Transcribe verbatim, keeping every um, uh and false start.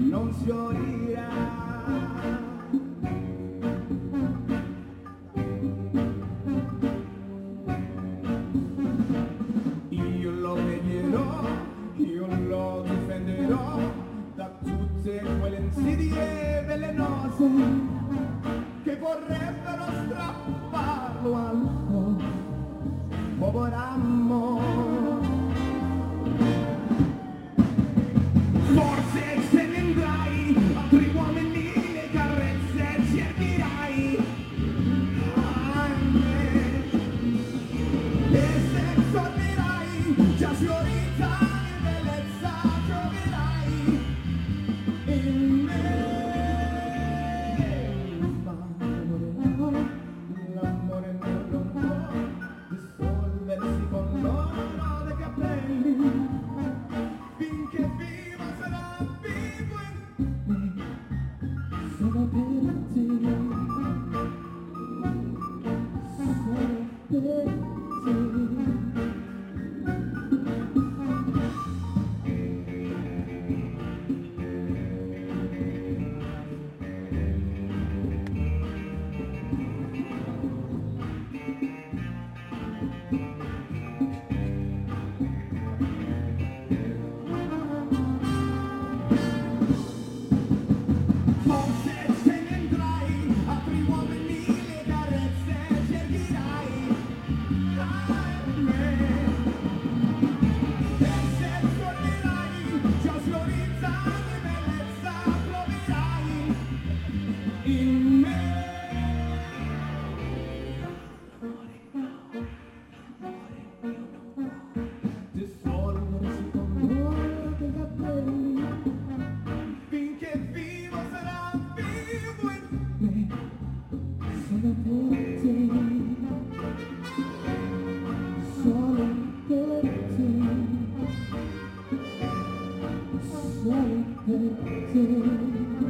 non fiorirà. Io lo pregherò, io lo difenderò da tutte quelle insidie velenose che vorrebbero strapparlo al suo povero amore. Forse se ne andrai, altri uomini le carezze cercherai, ahimè, e se tornerai, già sfiorita di bellezza troverai in me. L'amore non può dissolversi con l'oro dei capelli, finché vivo sarà vivo in me, solo per te, solo per te. Forse se ne andrai, altri uomini le carezze cercherai, ahimè, e se tornerai, già sfiorita di bellezza troverai in me. Dissolversi con l'oro dei capelli, finché vivo sarà vivo in me, solo per te, solo per te, solo per te.